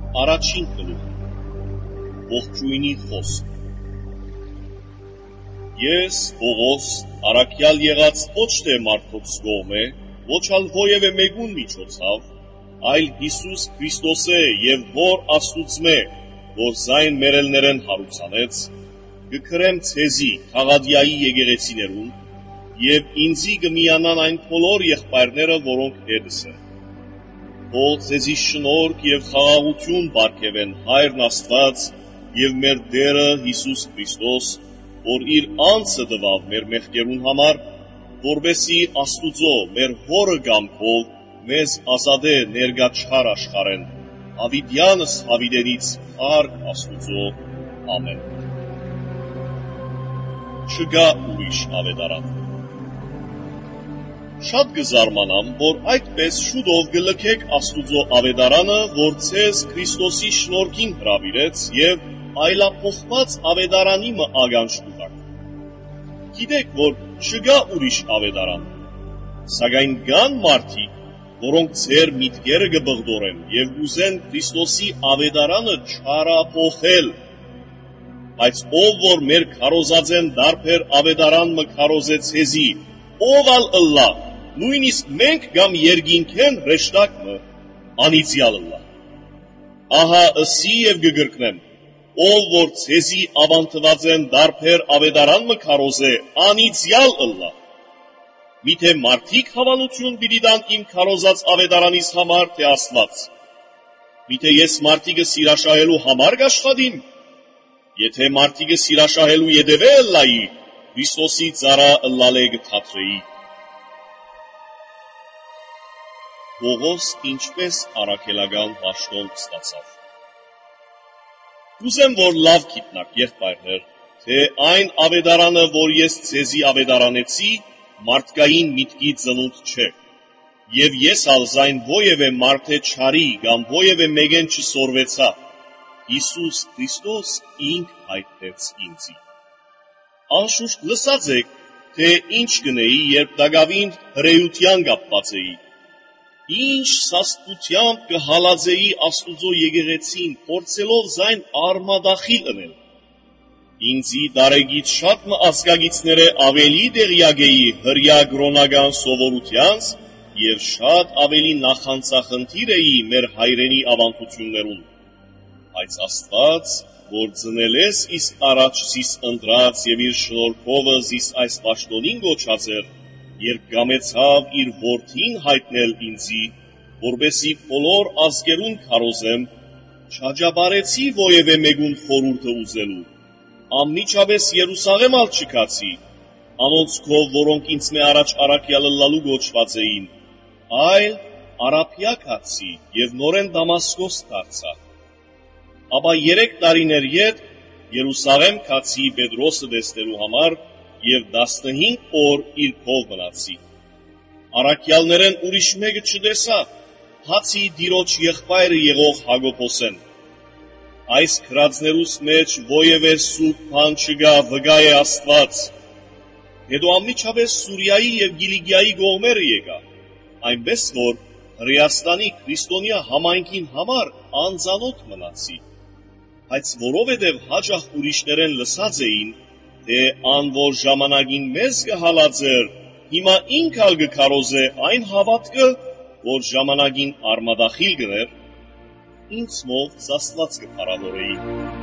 Առաջին գլուխ Ողջույնի խոսք Ես, Պողոս, առաքյալ եղած ոչ թե մարդոց կողմէ, ոչ ալ ովևէ մեկուն միջոցով, այլ Հիսուս Քրիստոսե եւ հոր Աստուծմե, որ զայն մերելներեն հարուցանեց, կգրեմ ցեզի Խաղադիայի եկեղեցիներուն եւ ինձի կմիանան այն բոլոր եղբայրները, որոնք հետս են։ Թող ցեզի շնորհք եւ խաղաղություն բարգեւեն Հայրն Աստված եւ մեր Տերը Հիսուս Քրիստոս, որ իր անձը տվավ մեր մեղքերուն համար, որբեսի Աստուծո մեր հորը գամքով մեզ ազատե ներկա չար աշխարհեն, հավիտյանս հավիտենից փառք Աստուծո, ամեն։ Չկա ուրիշ ավետարան։ Շատ կզարմանամ, որ այդպես շուտով կլքեք Աստուծո ավետարանը, որ ցեզ Քրիստոսի շնորհքին հրավիրեց եւ այլափոխված ավետարանի մը ագանջ կուտակ։ Գիտեք, որ չկա ուրիշ ավետարան, սակայն կան մարդիկ, որոնք ձեր միտքերը կբղդորեն եւ ուզեն Քրիստոսի ավետարանը չարափոխել, բայց ով որ մեր քարոզածեն դարբեր ավետարան մը քարոզեց հեզի, ով ալ ըլլա, նույնիսկ մենք կամ երկինքեն հրեշտակ մը, անիծյալ ըլլա։ Ահա ըսի եւ կգրկնեմ, ով որ ցեզի ավանտված են դարբեր ավետարան մը քարոզե, անիծյալ ըլլա։ Միթե մարդիկ հավանություն պիտի տան իմ քարոզած ավետարանիս համար, թե Աստված։ Միթե ես մարդիկը սիրաշահելու համար կաշխատիմ։ Եթե մարդիկը սիրաշահելու ետևե ըլլայի, Քրիստոսի ծառա ըլլալե կթատրեի։ Պողոս ինչպես առաքելական պաշտոն ստացավ։ Ուզեմ, որ լավ գիտնաք, եղբայրներ, թե այն ավետարանը, որ ես ցեզի ավետարանեցի, մարդկային միտքի ծնունդ չէ, եւ ես ալ զայն ովևէ մարդե չարի կամ ովևէ մեկեն չսորվեցա, Հիսուս Քրիստոս ինք հայտնեց ինձի։ Անշուշտ լսած եք, թե ինչ կնեի, երբ դակավին հրեության կապված էի, ինչ սաստկությամբ կհալածեի Աստուծո եկեղեցին, փորձելով զայն արմադախիլ ընել։ Ինձի դարեգից շատ մը ազգագիցները ավելի տեղյակ էի հրյա գրոնական սովորությանց եւ շատ ավելի նախանցախնդիր էի մեր հայրենի ավանդություններուն։ Բայց Աստված, որ ծնել ես իսկ առաջ զիս ընտրած եւ իր շնորհքովը զիս այս պաշտոնին գոչած էր, երբ կամեցավ իր որդին հայտնել ինձի, որբեսի բոլոր ազգերուն քարոզեմ, չաջաբարեցի ովևէ մեկուն խորհուրդը ուզելու, անմիջապես Երուսաղեմ ալ չգացի, անոնց քով, որոնք ինձ մե առաջ առաքյալը լալու գոչված էին, այլ Արաբիա գացի եւ նորեն Դամասկոս դարձա։ Ապա 3 տարիներ յետ Երուսաղեմ գացի Պետրոսը տեսնելու համար եւ 15 օր իր քով մնացի։ Առաքյալներեն ուրիշ մեկը չտեսա, հացի դիրոջ եղբայրը եղող Հակոբոսեն։ Այս քրածներուս մեջ ովևէ սուրբ բան չկա, վկա է Աստված։ Հետո անմիջապես Սուրիայի եւ Կիլիկիայի կողմերը եկա, այնպես որ Հրեաստանի քրիստոնյա համայնքին համար անծանոթ մնացի, բայց որովհետև հաճախ ուրիշներեն լսած էին, թե անոր ժամանակին մեզ կհալածեր, հիմա ինքը ալ կքարոզե այն հավատքը, որ ժամանակին արմադախիլ գներ, ինձ մով Աստված կփառավորեի։